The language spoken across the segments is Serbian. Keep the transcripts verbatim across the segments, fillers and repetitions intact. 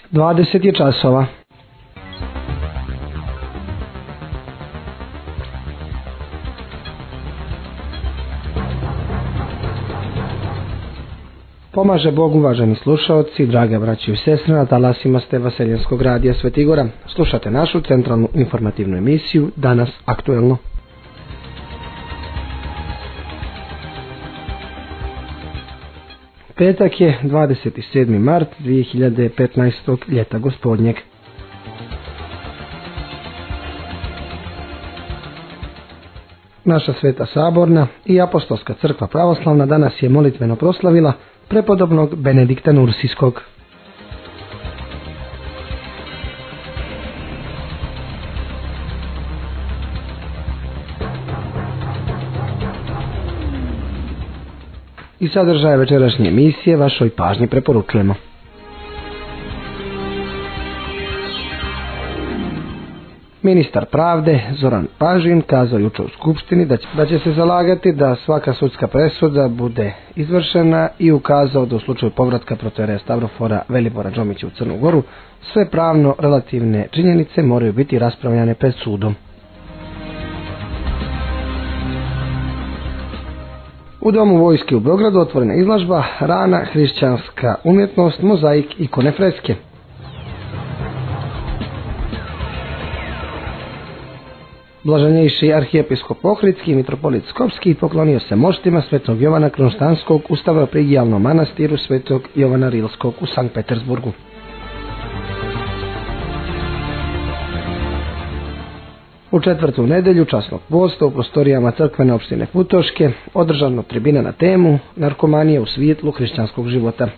dvadeset je časova. Pomaže Bog, uvaženi slušaoci, drage braće i sestre, na talasima ste Vaseljenskog radija Svetigora. Slušate našu centralnu informativnu emisiju Danas aktuelno. Petak je dvadeset sedmi mart dvije hiljade petnaestog ljeta gospodnjeg. Naša Sveta Saborna i Apostolska crkva pravoslavna danas je molitveno proslavila prepodobnog Benedikta Nursijskog. I sadržaje večerašnje emisije vašoj pažnji preporučujemo. Ministar pravde Zoran Pažin kazao jučer u Skupštini da će, da će se zalagati da svaka sudska presuda bude izvršena i ukazao da u slučaju povratka protoijereja Stavrofora Velibora Džomića u Crnu Goru sve pravno relativne činjenice moraju biti raspravljane pred sudom. U Domu vojske u Beogradu otvorena izložba Rana hrišćanska umjetnost, mozaik, ikone, freske. Blaženjejši arhijepiskop Ohridski i mitropolit Skopski poklonio se moštima svetog Jovana Kronštanskog u Stavroprigijalnom manastiru svetog Jovana Rilskog u Sankt Petersburgu. U četvrtu nedelju časnog posta u prostorijama crkvene opštine Futoške održano tribina na temu narkomanija u svijetlu hrišćanskog života.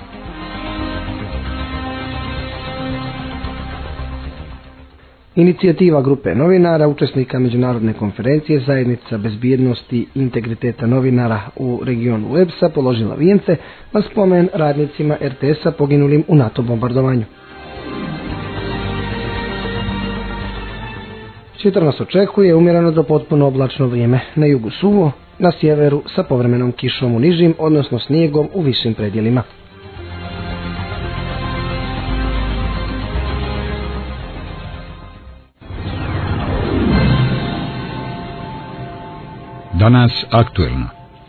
Inicijativa grupe novinara, učesnika međunarodne konferencije Zajednica bezbjednosti i integriteta novinara u regionu U E B S-a položila vijence na spomen radnicima R T S-a poginulim u NATO bombardovanju. Sutra nas očekuje umjereno do potpuno oblačno vrijeme, na jugu suvo, na sjeveru sa povremenom kišom u nižim, odnosno snijegom u višim predjelima. Danas aktuelno.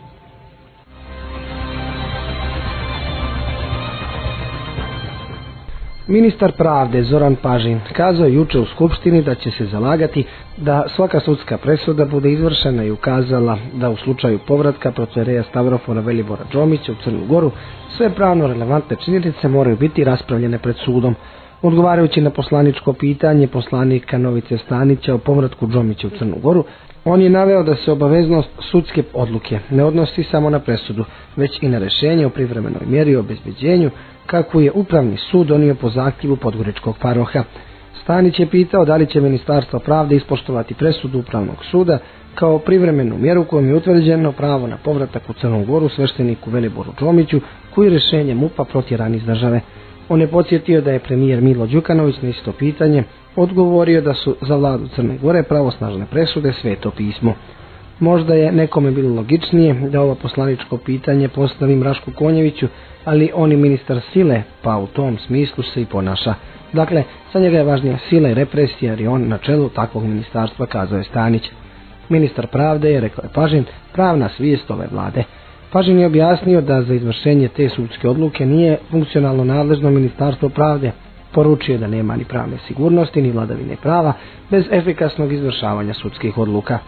Ministar pravde Zoran Pažin kazao je jučer u Skupštini da će se zalagati da svaka sudska presuda bude izvršena i ukazala da u slučaju povratka protoijereja Stavrofora Velibora Džomića u Crnu Goru sve pravno relevantne činjenice moraju biti raspravljene pred sudom. Odgovarajući na poslaničko pitanje poslanika Novice Stanića o povratku Džomića u Crnu Goru, on je naveo da se obaveznost sudske odluke ne odnosi samo na presudu, već i na rješenje o privremenoj mjeri o obezbeđenju, kako je Upravni sud donio po zahtjevu podgoričkog paroha. Stanić je pitao da li će Ministarstvo pravde ispoštovati presudu Upravnog suda kao privremenu mjeru kojom je utvrđeno pravo na povratak u Crnu Goru svešteniku Veliboru Džomiću, koji rješenje M U P-a protjeran iz države. On je podsjetio da je premijer Milo Đukanović na isto pitanje odgovorio da su za vladu Crne Gore pravosnažne presude Sveto pismo. Možda je nekome bilo logičnije da ovo poslaničko pitanje postavim Rašku Konjeviću, ali on je ministar sile, pa u tom smislu se i ponaša. Dakle, za njega je važnija sila i represija, jer je on na čelu takvog ministarstva, kazao je Stanić. Ministar pravde je, rekao je Pažin, pravna svijest ove vlade. Pažin je objasnio da za izvršenje te sudske odluke nije funkcionalno nadležno Ministarstvo pravde. Poručio da nema ni pravne sigurnosti ni vladavine prava bez efikasnog izvršavanja sudskih odluka.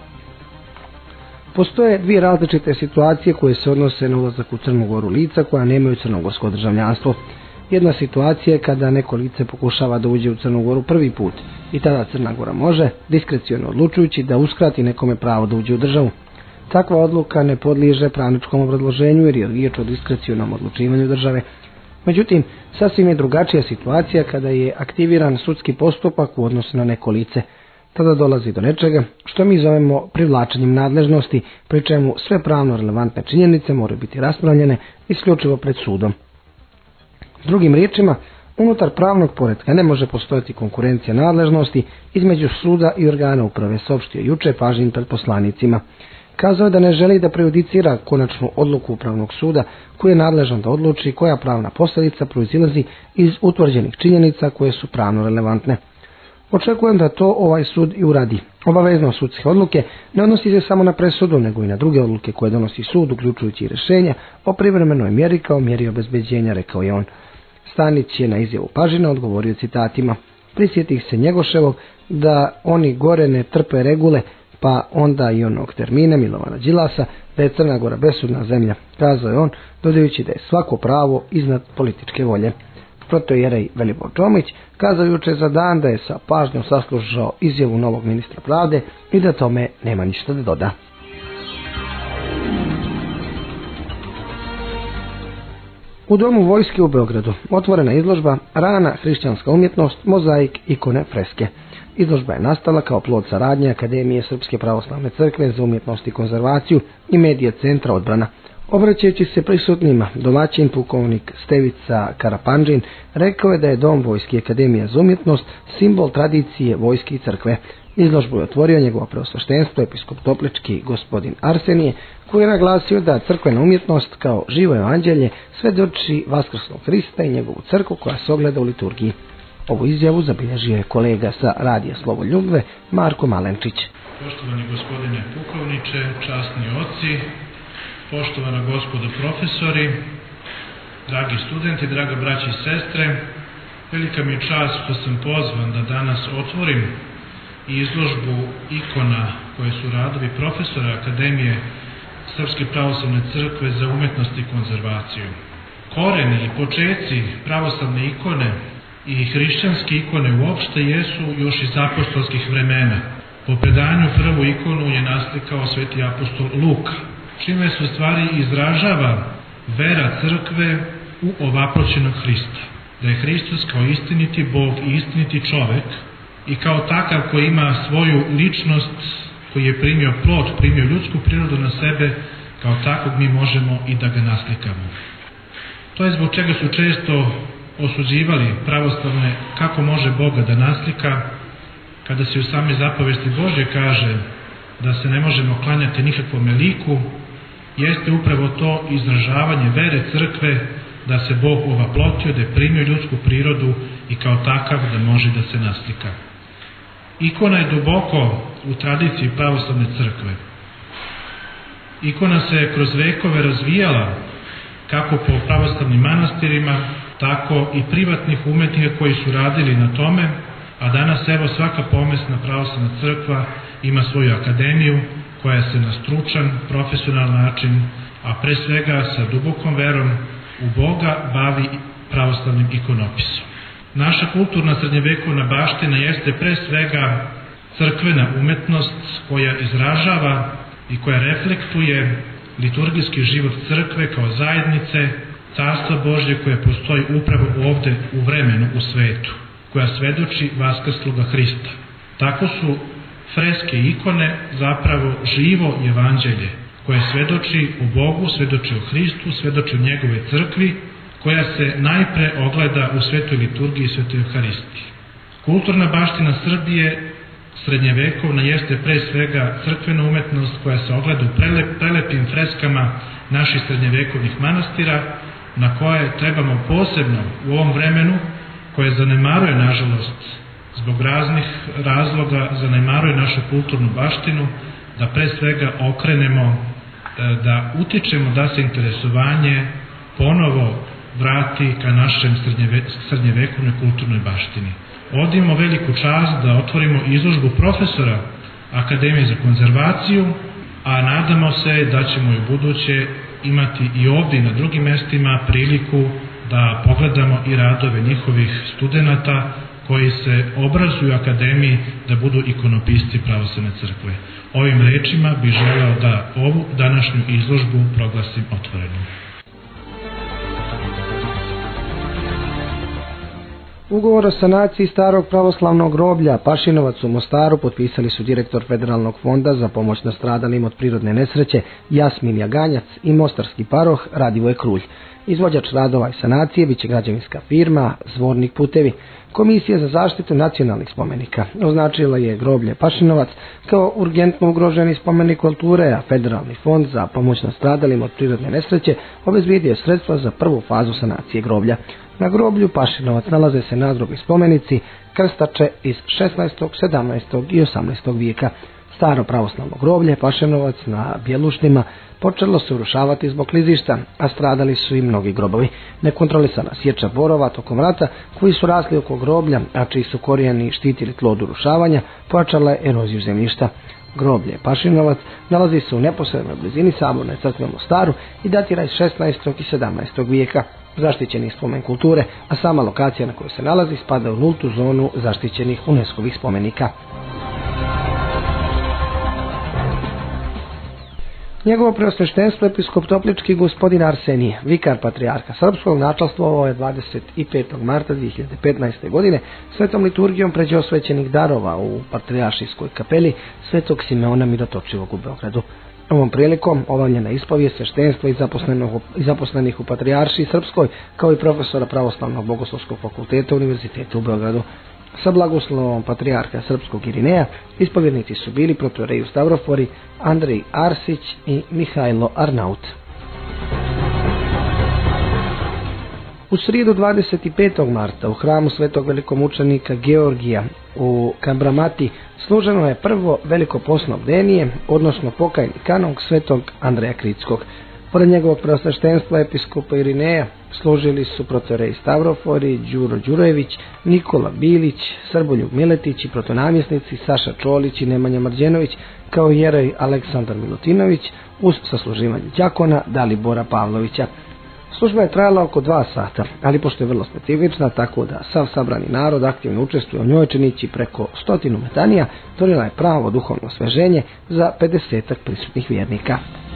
Postoje dvije različite situacije koje se odnose na ulazak u Crnu Goru lica koja nemaju crnogorsko državljanstvo. Jedna situacija je kada neko lice pokušava da uđe u Crnu Goru prvi put i tada Crna Gora može, diskreciono odlučujući, da uskrati nekome pravo da uđe u državu. Takva odluka ne podliježe pravničkom obrazloženju jer je riječ o diskrecionom odlučivanju države. Međutim, sasvim je drugačija situacija kada je aktiviran sudski postupak u odnosu na neko lice. Tada dolazi do nečega što mi zovemo privlačenjem nadležnosti, pri čemu sve pravno relevantne činjenice moraju biti raspravljene isključivo pred sudom. Drugim riječima, unutar pravnog poretka ne može postojati konkurencija nadležnosti između suda i organa uprave, saopštio jučer Pažin pred poslanicima. Kazao je da ne želi da prejudicira konačnu odluku Upravnog suda koji je nadležan da odluči koja pravna posljedica proizilazi iz utvrđenih činjenica koje su pravno relevantne. Očekujem da to ovaj sud i uradi. Obavezno sudske odluke ne odnosi se samo na presudu, nego i na druge odluke koje donosi sud, uključujući i rješenja o privremenoj mjeri kao mjeri obezbeđenja, rekao je on. Stanić je na izjavu Pažina odgovorio citatima. Prisjetih se Njegoševog da oni gore ne trpe regule, pa onda i onog termina Milovana Đilasa da je Crna Gora besudna zemlja, kazao je on, dodajući da je svako pravo iznad političke volje. Protoijerej Velibor Čomić kazao juče za Dan da je sa pažnjom saslušao izjavu novog ministra pravde i da tome nema ništa da doda. U Domu vojske u Beogradu otvorena izložba Rana hrišćanska umjetnost, mozaik, ikone, freske. Izložba je nastala kao plod saradnje Akademije Srpske pravoslavne crkve za umjetnost i konzervaciju i Medija centra Odbrana. Obraćajući se prisutnima, domaćin pukovnik Stevica Karapandžin rekao je da je Dom vojske Akademija za umjetnost simbol tradicije vojske i crkve. Izložbu je otvorio njegovo preosveštenstvo episkop Toplički gospodin Arsenije, koji je naglasio da crkvena umjetnost kao živo evanđelje svedoči vaskrslog Hrista i njegovu crkvu koja se ogleda u liturgiji. Ovu izjavu zabilježio je kolega sa radija Slovo Ljubve Marko Malenčić. Poštovani gospodine pukovniče, časni oci, poštovana gospodo profesori, dragi studenti, draga braći i sestre, velika mi je čast što sam pozvan da danas otvorim izložbu ikona koje su radovi profesora Akademije Srpske pravoslavne crkve za umjetnost i konzervaciju. Koreni i počeci pravoslavne ikone i hrišćanske ikone uopšte jesu još iz apostolskih vremena. Po predanju prvu ikonu je naslikao sveti apostol Luka, čime se u stvari izražava vera crkve u ovaproćenog Hrista. Da je Hristos kao istiniti Bog i istiniti čovek i kao takav koji ima svoju ličnost, koji je primio plod, primio ljudsku prirodu na sebe, kao takvog mi možemo i da ga naslikamo. To je zbog čega su često osuđivali pravoslavne kako može Boga da naslika, kada se u same zapovesti Božje kaže da se ne možemo klanjati nikakvom liku, jeste upravo to izražavanje vere crkve da se Bog ovaplotio, da je primio ljudsku prirodu i kao takav da može da se naslika. Ikona je duboko u tradiciji pravoslavne crkve. Ikona se kroz vekove razvijala kako po pravoslavnim manastirima, tako i privatnih umetnika koji su radili na tome, a danas evo svaka pomesna pravoslavna crkva ima svoju akademiju koja se na stručan, profesionalan način, a pre svega sa dubokom verom u Boga bavi pravoslavnim ikonopisom. Naša kulturna srednjevekovna baština jeste pre svega crkvena umetnost koja izražava i koja reflektuje liturgijski život crkve kao zajednice, carstva Božje koje postoji upravo ovde u vremenu, u svetu, koja svedoči vaskrsloga Hrista. Tako su freske i ikone zapravo živo evanđelje koje svedoči o Bogu, svedoči o Hristu, svedoči o njegove crkvi, koja se najpre ogleda u svetoj liturgiji i svetoj Euharistiji. Kulturna baština Srbije srednjevekovna jeste pre svega crkvena umetnost koja se ogleda u prelep, prelepim freskama naših srednjevekovnih manastira, na koje trebamo posebno u ovom vremenu, koje zanemaruje, nažalost, zbog raznih razloga, zanemaruje našu kulturnu baštinu, da pre svega okrenemo, da utičemo da se interesovanje ponovo vrati ka našem srednjeve, srednjevekovnoj kulturnoj baštini. Ovdje imamo veliku čast da otvorimo izložbu profesora Akademije za konzervaciju, a nadamo se da ćemo i u buduće imati i ovdje i na drugim mestima priliku da pogledamo i radove njihovih studenata koji se obrazuju u akademiji da budu ikonopisci pravoslavne crkve. Ovim rečima bih želeo da ovu današnju izložbu proglasim otvorenom. Ugovor o sanaciji starog pravoslavnog groblja Pašinovac u Mostaru potpisali su direktor Federalnog fonda za pomoć nastradalima od prirodne nesreće Jasmin Jaganjac i mostarski paroh Radivoje Krulj. Izvođač radova i sanacije biće građevinska firma Zvornik putevi. Komisija za zaštitu nacionalnih spomenika označila je groblje Pašinovac kao urgentno ugroženi spomenik kulture, a Federalni fond za pomoć nastradalima od prirodne nesreće obezbijedio sredstva za prvu fazu sanacije groblja. Na groblju Pašinovac nalaze se nadgrobni spomenici, krstače iz šesnaestog, sedamnaestog i osamnaestog vijeka. Staro pravoslavno groblje Pašinovac na Bjelušnima počelo se urušavati zbog klizišta, a stradali su i mnogi grobovi. Nekontrolisana sječa borova tokom rata, koji su rasli oko groblja, a čiji su korijeni štitili tlo od urušavanja, pojačala je eroziju zemljišta. Groblje Pašinovac nalazi se u neposrednoj blizini Saborne crkve u Mostaru i datira iz šesnaestog i sedamnaestog vijeka. Zaštićeni spomen kulture, a sama lokacija na kojoj se nalazi spada u nultu zonu zaštićenih UNESCO-vih spomenika. Njegovo preosveštenstvo episkop Toplički gospodin Arsenije, vikar patrijarha srpskog, načastvovao je dvadeset petog marta dvije hiljade petnaeste. godine svetom liturgijom pređe osvećenih darova u patrijaršijskoj kapeli Svetog Simeona Mirotočivog u Beogradu. Ovom prilikom obavljena ispovijest sveštenstva i zaposlenih u patrijaršiji srpskoj, kao i profesora Pravoslavnog bogoslovskog fakulteta Univerziteta u Beogradu. Sa blagoslovom patrijarha srpskog Irineja ispovjednici su bili protoreji u Stavrofori Andrej Arsić i Mihajlo Arnaut. U srijedu dvadeset petog marta u hramu svetog velikomučenika Georgija u Kambramati služeno je prvo veliko posno bdenije, odnosno pokajni kanog svetog Andreja Kritskog. Pored njegovog preosveštenstva episkopa Irineja služili su protoreji Stavrofori, Đuro Đurojević, Nikola Bilić, Srboljub Miletić i protonamjesnici Saša Čolić i Nemanja Marđenović, kao i jerej Aleksandar Milutinović uz sasluživanje đakona Dalibora Pavlovića. Služba je trajala oko dva sata, ali pošto je vrlo specifična, tako da sav sabrani narod aktivno učestvuje u njoj, činići preko stotinu metanija, stvorila je pravo duhovno osveženje za pedesetak prisutnih vjernika.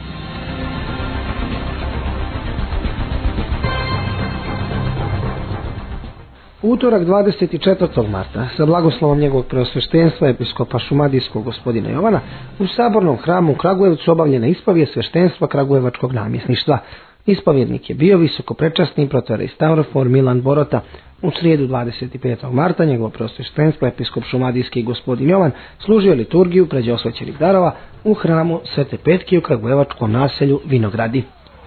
U utorak dvadeset četvrtog marta, sa blagoslovom njegovog preosveštenstva episkopa šumadijskog gospodina Jovana, u Sabornom hramu u Kragujevcu obavljena ispovijest sveštenstva Kragujevačkog namjesništva. Ispovjednik je bio visokoprečasni protorej Stavrofor Milan Borota. U srijedu dvadeset petog marta njegovo preosveštenstvo episkop šumadijski gospodin Jovan služio liturgiju pređe osvećenih darova u hramu Svete Petke u Kragujevačkom naselju Vinogradi.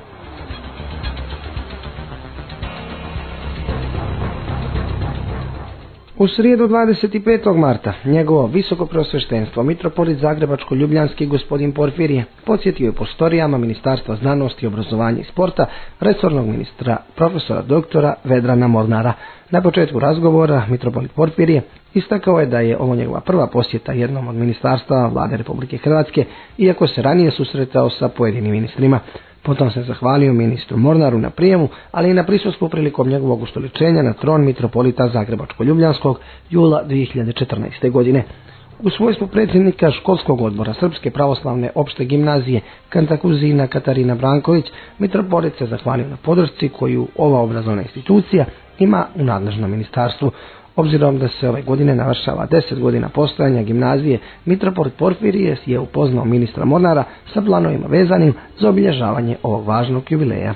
U srijedu dvadeset petog marta njegovo visoko preosveštenstvo mitropolit Zagrebačko-Ljubljanski gospodin Porfirije podsjetio je prostorijama Ministarstva znanosti, obrazovanja i sporta resornog ministra profesora doktora Vedrana Molnara. Na početku razgovora mitropolit Porfirije istakao je da je ovo njegova prva posjeta jednom od ministarstva Vlade Republike Hrvatske, iako se ranije susretao sa pojedinim ministrima. Potom se zahvalio ministru Mornaru na prijemu, ali i na prisustvu prilikom njegovog ustoličenja na tron mitropolita Zagrebačko-Ljubljanskog jula dvije hiljade četrnaeste. godine. U svojstvu predsjednika školskog odbora Srpske pravoslavne opšte gimnazije Kantakuzina Katarina Branković, mitropolit se zahvalio na podršci koju ova obrazovna institucija ima u nadležnom ministarstvu. Obzirom da se ove godine navršava deset godina postojanja gimnazije, mitropolit Porfirije je upoznao ministra Mornara sa planovima vezanim za obilježavanje ovog važnog jubileja.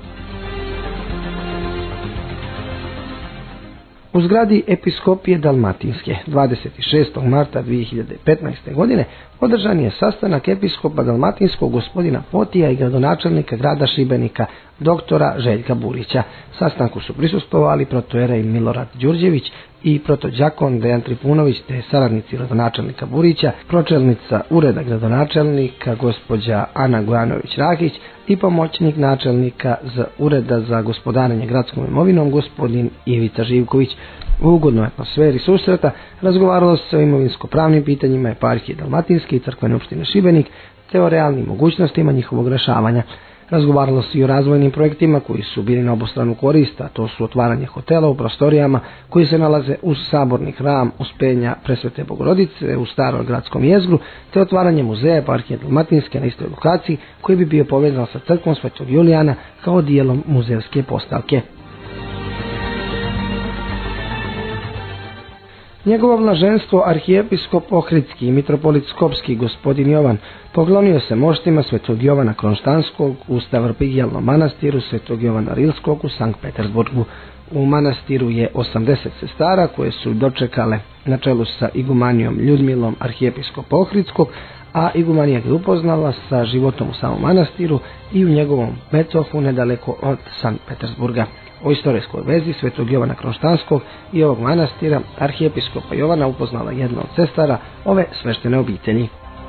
U zgradi Episkopije Dalmatinske dvadeset šestog marta dvije hiljade petnaeste. godine održan je sastanak episkopa Dalmatinskog gospodina Potija i gradonačelnika grada Šibenika doktora Željka Burića. Sastanku su prisustvovali protojerej Milorad Đurđević i protođakon Dejan Tripunović te saradnici gradonačelnika Burića, pročelnica ureda gradonačelnika gospođa Ana Gojanović-Rahić i pomoćnik načelnika za ureda za gospodarenje gradskom imovinom gospodin Ivica Živković. U ugodnoj atmosferi susreta razgovaralo se o imovinsko-pravnim pitanjima eparhije Dalmatinske i crkvene opštine Šibenik te o realnim mogućnostima njihovog rešavanja. Razgovaralo se i o razvojnim projektima koji su bili na obostranu korist, a to su otvaranje hotela u prostorijama koji se nalaze uz saborni hram Uspenja Presvete Bogorodice u staroj gradskom jezgru, te otvaranje muzeja eparhije Dalmatinske na istoj lokaciji koji bi bio povezan sa crkvom Svetog Julijana kao dijelom muzejske postavke. Njegovo blaženstvo arhijepiskop Ohridski i mitropolit Skopski gospodin Jovan poklonio se moštima svetog Jovana Kronštanskog u Stavropigjalnom manastiru svetog Jovana Rilskog u Sankt Petersburgu. U manastiru je osamdeset sestara koje su dočekale na čelu sa igumanijom Ljudmilom arhijepiskopa Ohridskog, a igumanija ga je upoznala sa životom u samom manastiru i u njegovom metohu nedaleko od Sankt Petersburga. O istorijskoj vezi svetog Jovana Kronštanskog i ovog manastira arhijepiskopa Jovana upoznala jedna od sestara ove sveštene obitelji.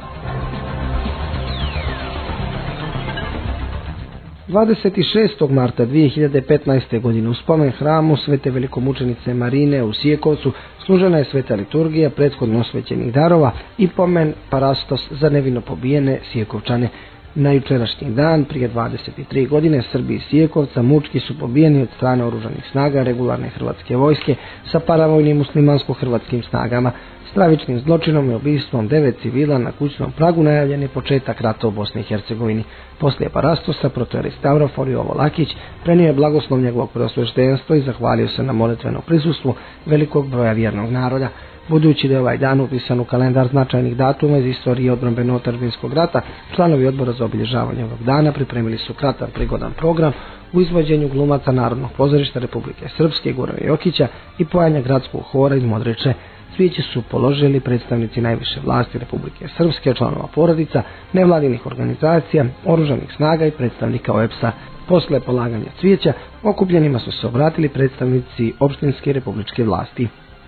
dvadeset šestog marta dvije hiljade petnaeste. godine u spomen hramu Svete velikomučenice Marine u Sijekovcu služena je sveta liturgija prethodno osvećenih darova i pomen parastos za nevino pobijene Sijekovčane. Na jučerašnji dan, prije dvadeset tri godine, Srbi iz Sijekovca mučki su pobijeni od strane oružanih snaga regularne hrvatske vojske sa paravojnim muslimansko-hrvatskim snagama. Stravičnim zločinom i ubistvom devet civila na kućnom pragu najavljen je početak rata u Bosni i Hercegovini. Poslije parastosa protojerej Stavrofor Jovo Lakić prenio je blagoslov njegovog preosveštenstva i zahvalio se na molitveno prisustvu velikog broja vjernog naroda. Budući da je ovaj dan upisan u kalendar značajnih datuma iz istorije odbrambeno-otadžbinskog rata, članovi odbora za obilježavanje ovog dana pripremili su kratak prigodan program u izvođenju glumaca Narodnog pozorišta Republike Srpske Gorana Jokića i pojanja gradskog hora iz Modriče. Cvijeće su položili predstavnici najviše vlasti Republike Srpske, članova porodica, nevladinih organizacija, oružanih snaga i predstavnika O E P S-a. Posle polaganja cvijeća okupljenima su se obratili predstavnici opštinske i republičke vlasti.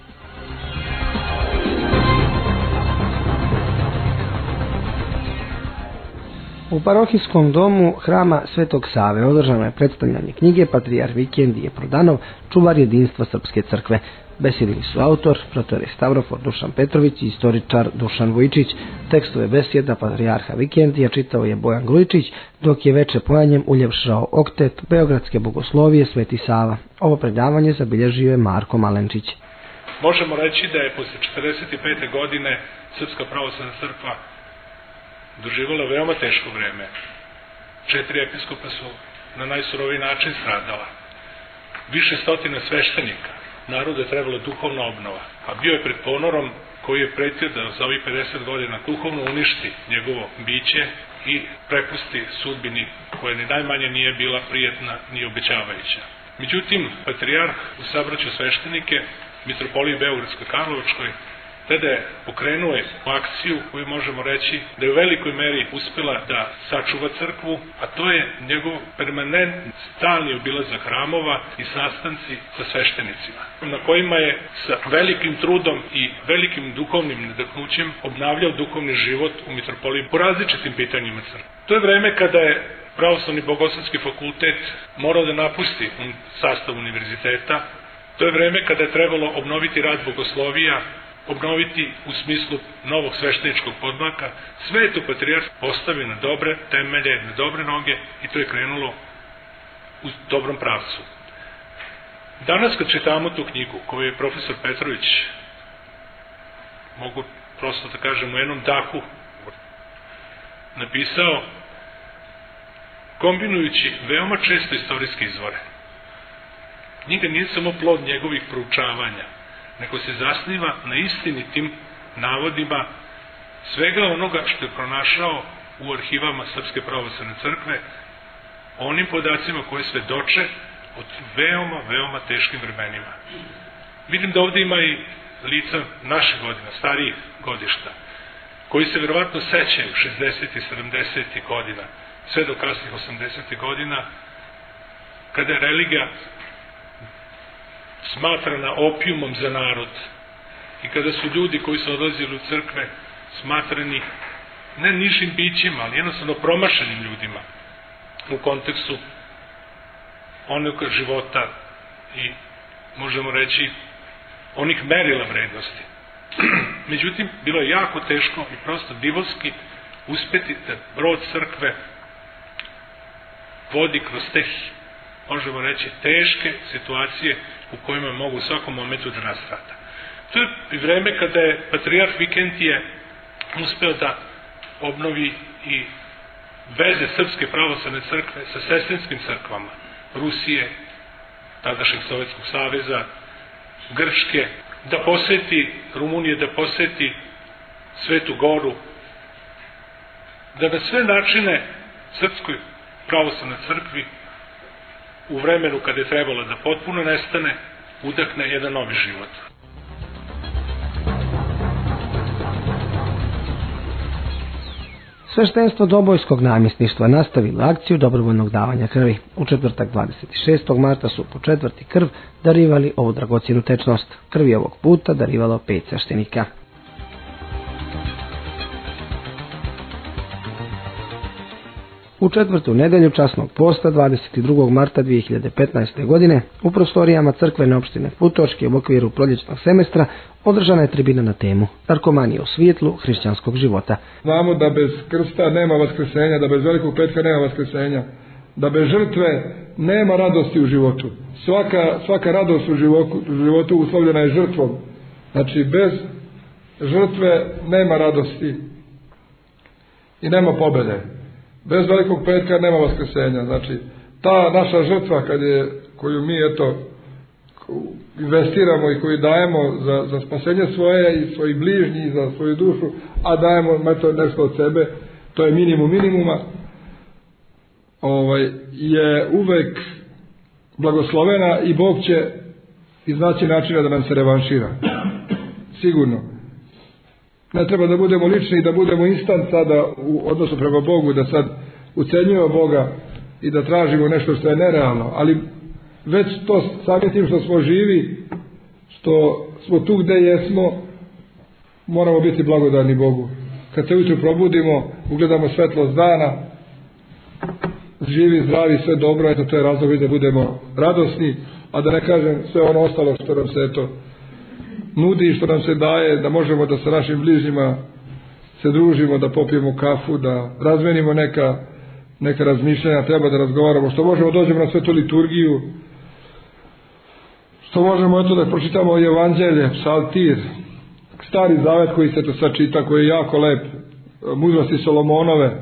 U parohijskom domu hrama Svetog Save održano je predstavljanje knjige Patrijarh Vikendije Prodanov, čuvar jedinstva Srpske crkve. Besedili su autor, protojerej Stavrofor Dušan Petrović i istoričar Dušan Vujčić. Tekstove besjeda Patrijarha Vikendija čitao je Bojan Grujičić, dok je veče pojanjem uljepšao oktet Beogradske bogoslovije Sveti Sava. Ovo predavanje zabilježio je Marko Malenčić. Možemo reći da je posle četrdeset pete. godine Srpska pravoslavna crkva doživjela veoma teško vreme. Četiri episkopa su na najsuroviji način stradala. Više stotina sveštenika. Narodu je trebala duhovna obnova. A bio je pred ponorom koji je pretio da za ovih pedeset godina duhovno uništi njegovo biće i prepusti sudbini koja ni najmanje nije bila prijetna ni obećavajuća. Međutim, patrijarh u sabraću sveštenike, mitropoliji Beogradskoj Karlovačkoj, tada je pokrenuo je akciju koju možemo reći da je u velikoj meri uspjela da sačuva crkvu, a to je njegov permanent stalni obilazak hramova i sastanci sa sveštenicima, na kojima je sa velikim trudom i velikim duhovnim nadahnućem obnavljao duhovni život u mitropoliji po različitim pitanjima crkve. To je vreme kada je Pravoslavni bogoslovski fakultet morao da napusti sastav univerziteta. To je vreme kada je trebalo obnoviti rad bogoslovija, obnoviti u smislu novog svešteničkog podmlaka. Sve je to patrijarh postavio na dobre temelje, na dobre noge i to je krenulo u dobrom pravcu. Danas kad čitamo tu knjigu koju je profesor Petrović, mogu prosto da kažem u jednom dahu napisao, kombinujući veoma često istorijske izvore. Knjiga nije samo plod njegovih proučavanja, nego se zasniva na istinitim navodima svega onoga što je pronašao u arhivama Srpske pravoslavne crkve, onim podacima koje svedoče od veoma, veoma teškim vremenima. Vidim da ovdje ima i lica naših godina, starijih godišta, koji se verovatno sećaju šezdesetih i sedamdesetih godina, sve do kasnih osamdesetih godina, kada je religija smatrana opijumom za narod i kada su ljudi koji su odlazili u crkve smatrani ne nižim bićima, ali jednostavno promašenim ljudima u kontekstu onog života i možemo reći onih merila vrednosti. Međutim, bilo je jako teško i prosto divovski uspeti da brod crkve vodi kroz te, možemo reći, teške situacije u kojima mogu u svakom momentu da nastrada. To je i vreme kada je patrijarh Vikentije uspeo da obnovi i veze Srpske pravoslavne crkve sa sestrinskim crkvama Rusije, tadašnjeg Sovjetskog saveza, Grčke, da poseti Rumunije, da poseti Svetu Goru, da na sve načine Srpskoj pravoslavnoj crkvi u vremenu kada je trebalo da potpuno nestane, udahne jedan novi život. Sveštenstvo Dobojskog namjesništva nastavilo akciju dobrovoljnog davanja krvi. U četvrtak dvadeset šestog marta su po četvrti krv darivali ovu dragocjenu tečnost. Krvi ovog puta darivalo pet sveštenika. U četvrtu nedelju časnog posta dvadeset drugog marta dvije hiljade petnaeste. godine u prostorijama crkvene opštine Futoške u okviru proljećnog semestra održana je tribina na temu Narkomanija u svijetlu hrišćanskog života. Znamo da bez krsta nema vaskrsenja, da bez velikog petka nema vaskrsenja, da bez žrtve nema radosti u životu. Svaka, svaka radost u životu, u životu uslovljena je žrtvom. Znači bez žrtve nema radosti i nema pobjede. Bez velikog petka nema vaskrsenja. Znači, ta naša žrtva kad je, koju mi eto investiramo i koju dajemo za, za spasenje svoje i svojih bližnjih, za svoju dušu, a dajemo eto nešto od sebe, to je minimum minimuma, ovaj, je uvek blagoslovena i Bog će iznaći načina da nam se revanšira. Sigurno. Ne treba da budemo lični i da budemo instant sada u odnosu prema Bogu, da sad ucenjujemo Boga i da tražimo nešto što je nerealno, ali već to samim tim što smo živi, što smo tu gde jesmo, moramo biti blagodarni Bogu. Kad se ujutru probudimo, ugledamo svetlost dana, živi, zdravi, sve dobro, eto to je razlog da budemo radosni, a da ne kažem sve ono ostalo što nam se eto nudi, što nam se daje, da možemo da sa našim bližnjima se družimo, da popijemo kafu, da razmenimo neka, neka razmišljanja, treba da razgovaramo, što možemo dođemo na svetu liturgiju, što možemo eto da pročitamo evanđelje, psaltir, stari zavet koji se to sad čita, koji je jako lep, mudrosti Solomonove,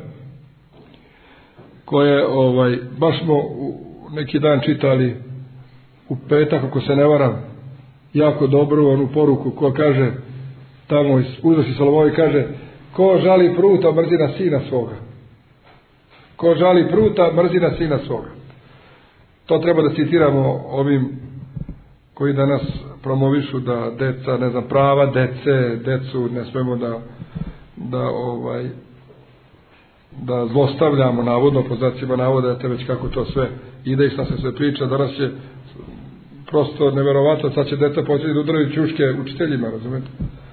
koje ovaj, baš smo neki dan čitali u petak, ako se ne varam, jako dobru onu poruku ko kaže tamo iz mudrosti Solomonove, kaže ko žali pruta mrzi na sina svoga, ko žali pruta mrzi na sina svoga. To treba da citiramo ovim koji danas promovišu da deca, ne znam, prava dece, decu ne smemo da da ovaj da zlostavljamo, navodno, po znacima navoda, te već kako to sve ide i šta se sve priča. Danas će prosto neverovatno, sad će deca početi da udaraju ćuške učiteljima, razumete?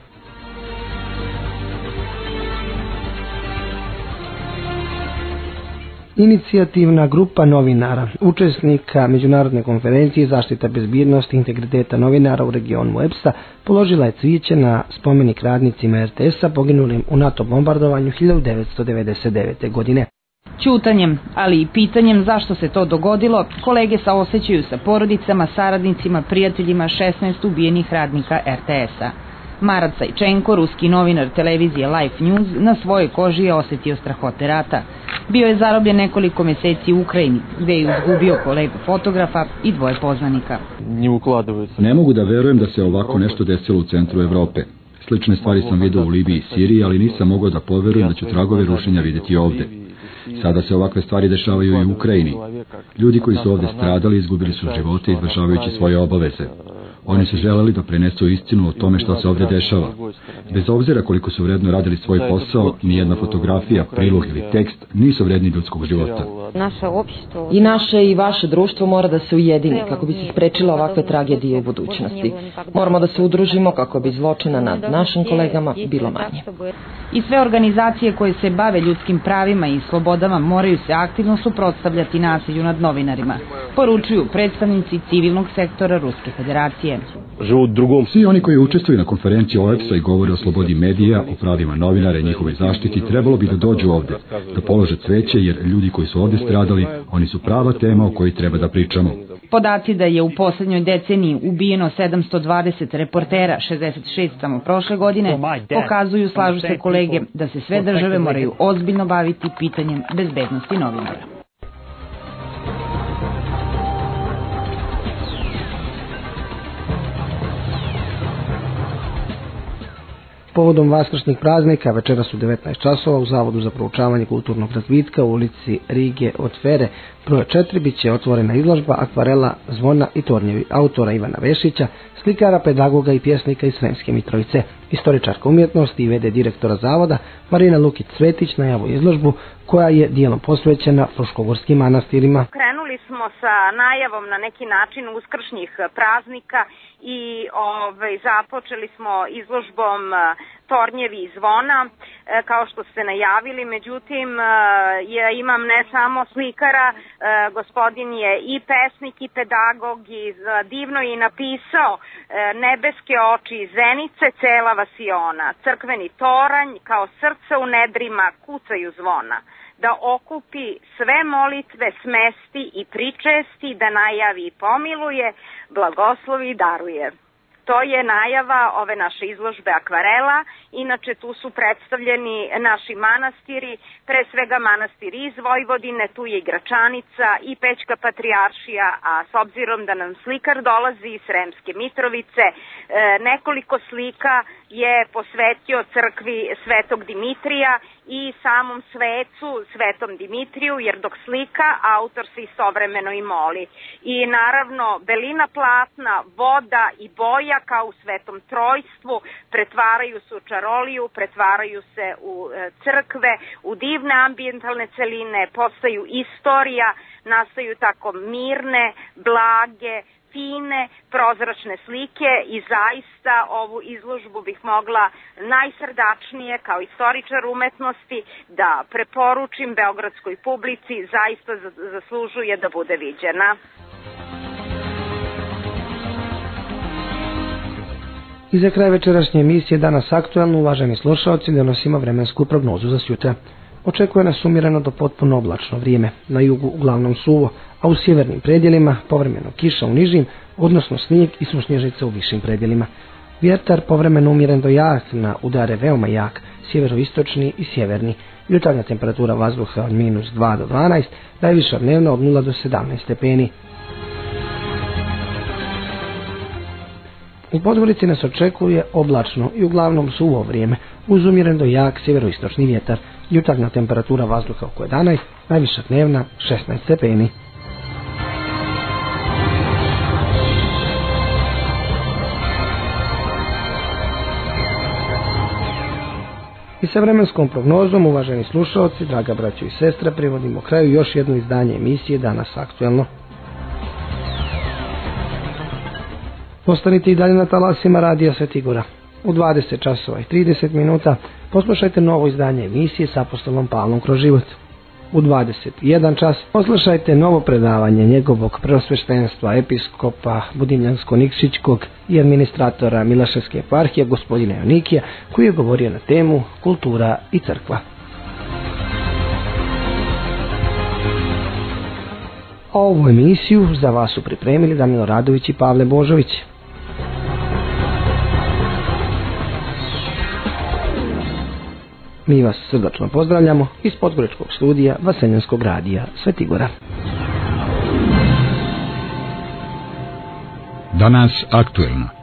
Inicijativna grupa novinara, učesnika Međunarodne konferencije zaštita bezbjednosti i integriteta novinara u regionu E P S-a, položila je cvijeće na spomenik radnicima R T S-a poginulim u NATO bombardovanju hiljadu devetsto devedeset devete. godine. Ćutanjem, ali i pitanjem zašto se to dogodilo, kolege saosećaju sa porodicama, saradnicima, prijateljima šesnaest ubijenih radnika R T S-a. Marat Sajčenko, ruski novinar televizije Life News, na svojoj koži je osjetio strahote rata. Bio je zarobljen nekoliko mjeseci u Ukrajini, gdje je izgubio kolegu fotografa i dvoje poznanika. Ne mogu da verujem da se ovako nešto desilo u centru Evrope. Slične stvari sam vidio u Libiji i Siriji, ali nisam mogao da poverujem da ću tragove rušenja vidjeti ovde. Sada se ovakve stvari dešavaju i u Ukrajini. Ljudi koji su ovde stradali izgubili su živote izvršavajući svoje obaveze. Oni su želeli da prenesu istinu o tome što se ovdje dešava. Bez obzira koliko su vredno radili svoj posao, nijedna fotografija, prilog ili tekst nisu vredni ljudskog života. I naše i vaše društvo mora da se ujedini kako bi se sprečila ovakve tragedije u budućnosti. Moramo da se udružimo kako bi zločina nad našim kolegama bilo manje. I sve organizacije koje se bave ljudskim pravima i slobodama moraju se aktivno suprotstavljati nasilju nad novinarima, poručuju predstavnici civilnog sektora Ruske federacije. Svi oni koji učestvuju na konferenciji O E P S-a i govore o slobodi medija, o pravima novinara i njihovoj zaštiti, trebalo bi da dođu ovde, da polože cveće, jer ljudi koji su ovde stradali, oni su prava tema o kojoj treba da pričamo. Podaci da je u posljednjoj deceniji ubijeno sedamsto dvadeset reportera, šezdeset šest samo prošle godine, pokazuju, slažu se kolege, da se sve države moraju ozbiljno baviti pitanjem bezbednosti novinara. Povodom vaskršnjih praznika večeras u devetnaest časova u Zavodu za proučavanje kulturnog razvitka u ulici Rige od Fere broj četiri bit će otvorena izložba akvarela Zvona i tornjevi autora Ivana Vešića, slikara, pedagoga i pjesnika iz Sremske Mitrovice. Istoričarka umjetnosti i vede direktora zavoda Marina Lukić-Cvetić najavu izložbu koja je dijelom posvećena fruškogorskim manastirima. Krenuli smo sa najavom na neki način uskršnjih praznika i ovaj, započeli smo izložbom Tornjevi i Zvona, kao što ste najavili. Međutim, ja imam ne samo slikara, gospodin je i pesnik i pedagog i divno je napisao Nebeske oči i zenice, cela vasiona, crkveni toranj kao srce u nedrima kucaju zvona, da okupi sve molitve, smesti i pričesti, da najavi i pomiluje, blagoslovi i daruje. To je najava ove naše izložbe akvarela. Inače tu su predstavljeni naši manastiri, pre svega manastir iz Vojvodine, tu je i Gračanica i Pećka patrijaršija, a s obzirom da nam slikar dolazi iz Sremske Mitrovice, nekoliko slika je posvetio crkvi Svetog Dimitrija i samom svecu Svetom Dimitriju, jer dok slika, autor se istovremeno i moli. I naravno belina platna, voda i boja kao u Svetom Trojstvu pretvaraju se u čaroliju, pretvaraju se u crkve, u divne ambijentalne celine, postaju istorija, nastaju tako mirne, blage, fine, prozračne slike i zaista ovu izložbu bih mogla najsrdačnije kao istoričar umetnosti da preporučim beogradskoj publici, zaista zaslužuje da bude viđena. I za kraj večerašnje emisije Danas aktuelno, uvaženi slušalci, donosimo vremensku prognozu za sutra. Očekuje nas umjereno do potpuno oblačno vrijeme, na jugu uglavnom suvo, a u sjevernim predjelima povremeno kiša u nižim, odnosno snijeg i susnježica u višim predjelima. Vjetar povremeno umjeren do jak, na udare veoma jak, sjeveroistočni i sjeverni. Jutarnja temperatura vazduha od minus dva do dvanaest, najviša dnevna od nula do sedamnaest stepeni. U Podgorici nas očekuje oblačno i uglavnom suvo vrijeme, uz umjeren do jak sjeveroistočni vjetar. Jutarnja temperatura vazduha oko jedanaest, najviša dnevna šesnaest stepeni. I sa vremenskom prognozom, uvaženi slušalci, draga braćo i sestre, privodimo kraju još jedno izdanje emisije Danas aktuelno. Ostanite i dalje na talasima Radija Svetigora. U dvadeset časova i trideset minuta poslušajte novo izdanje emisije s apostolom Pavlom kroz život. U dvadeset jedan čas poslušajte novo predavanje njegovog preosveštenstva episkopa Budimljansko-Nikšićkog i administratora Milaševske eparhije gospodina Jonikija, koji je govorio na temu kultura i crkva. A ovu emisiju za vas su pripremili Danilo Radović i Pavle Božović. Mi vas srdačno pozdravljamo iz Podgoričkog studija Vaseljanskog radija Svetigora. Danas aktuelno.